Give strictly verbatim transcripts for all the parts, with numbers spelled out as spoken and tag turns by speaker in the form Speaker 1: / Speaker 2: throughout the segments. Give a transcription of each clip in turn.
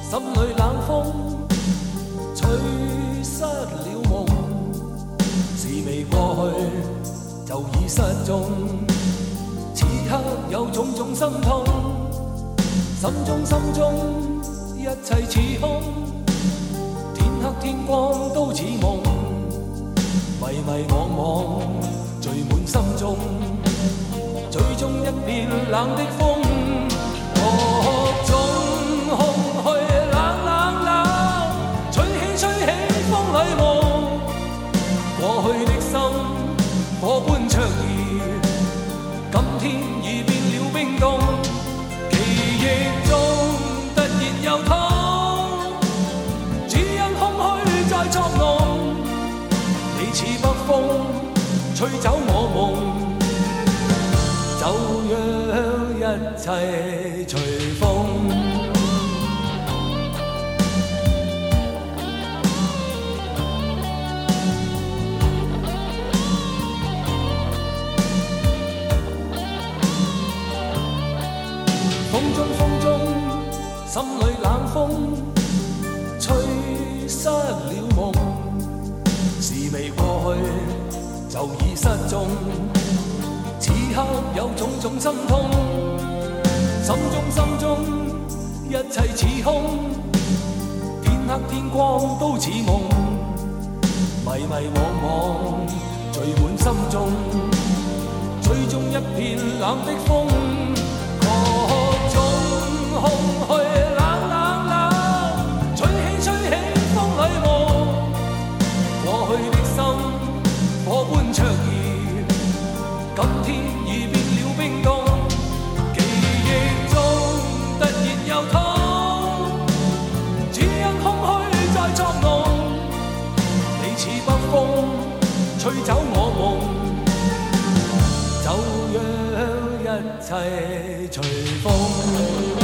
Speaker 1: 心里冷风吹失了梦，事未过去就已失踪。此刻有種種心痛，心中心中一切似空，天黑天光都似夢，迷迷惘惘聚滿心中，最終一片冷的風，各種空虛冷冷冷，吹起吹起風裏夢，過去的心火般灼熱，今天已變了冰凍，記憶中突然又痛，只因空虛在作弄，你似北風吹走我夢，就讓一切隨風。風中風中，心裏冷風吹失了夢，事未過去就已失蹤。此刻有種種心痛，心中心中一切似空，天黑天光都似夢，迷迷惘惘聚滿心中，最終一片冷的風，各種空虛冷冷冷，吹起吹起風裏夢，過去的心火般灼熱，今天已變了冰凍，記憶中突然又痛，只因空虛在作弄，你似北風吹走我夢，就讓一切隨風。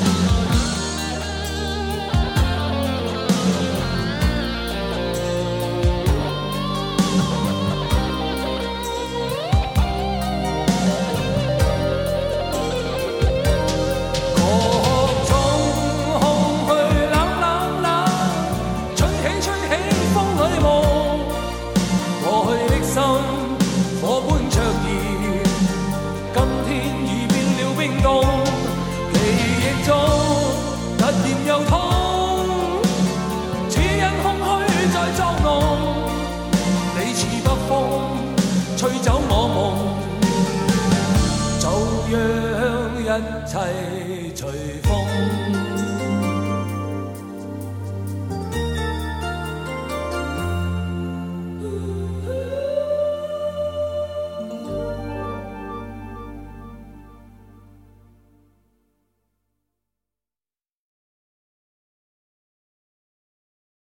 Speaker 1: 火般灼熱，今天已變了冰凍，記憶中突然又痛，只因空虛在作弄，你似北風吹走我夢，就讓一切隨